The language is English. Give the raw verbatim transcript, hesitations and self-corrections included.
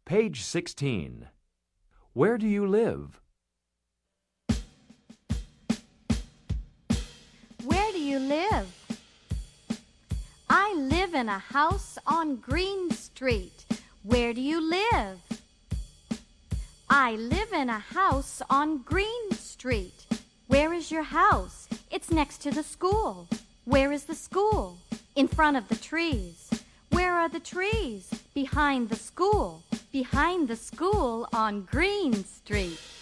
Page sixteen. Where do you live? Where do you live? I live in a house on Green Street. Where do you live? I live in a house on Green Street. Where is your house? It's next to the school. Where is the school? In front of the trees. Where are the trees? Behind the school. Behind the school on Green Street.